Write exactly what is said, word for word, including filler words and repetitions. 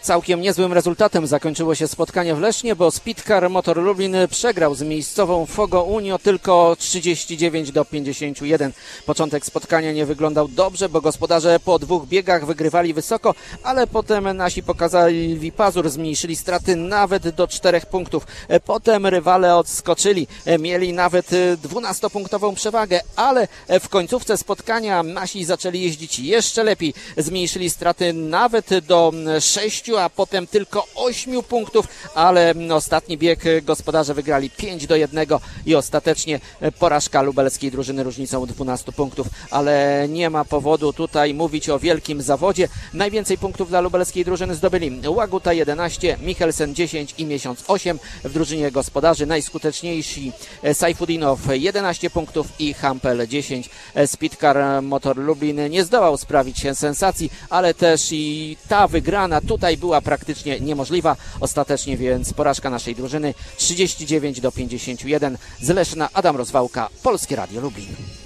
Całkiem niezłym rezultatem zakończyło się spotkanie w Lesznie, bo Speedcar Motor Lublin przegrał z miejscową Fogo Unio tylko trzydzieści dziewięć do pięćdziesięciu jeden. Początek spotkania nie wyglądał dobrze, bo gospodarze po dwóch biegach wygrywali wysoko, ale potem nasi pokazali pazur, zmniejszyli straty nawet do czterech punktów. Potem rywale odskoczyli, mieli nawet dwunastopunktową przewagę, ale w końcówce spotkania nasi zaczęli jeździć jeszcze lepiej. Zmniejszyli straty nawet do sześciu, a potem tylko ośmiu punktów, ale ostatni bieg gospodarze wygrali pięć do jednego i ostatecznie porażka lubelskiej drużyny różnicą dwunastu punktów, ale nie ma powodu tutaj mówić o wielkim zawodzie. Najwięcej punktów dla lubelskiej drużyny zdobyli Łaguta jedenaście, Michelsen dziesięć i Miesiąc osiem. W drużynie gospodarzy najskuteczniejsi Sajfudinow jedenaście punktów i Hampel dziesięć. Speedcar Motor Lublin nie zdołał sprawić się sensacji, ale też i ta wygrana tutaj była praktycznie niemożliwa. Ostatecznie więc porażka naszej drużyny trzydzieści dziewięć do pięćdziesięciu jeden. Z Leszna Adam Rozwałka, Polskie Radio Lublin.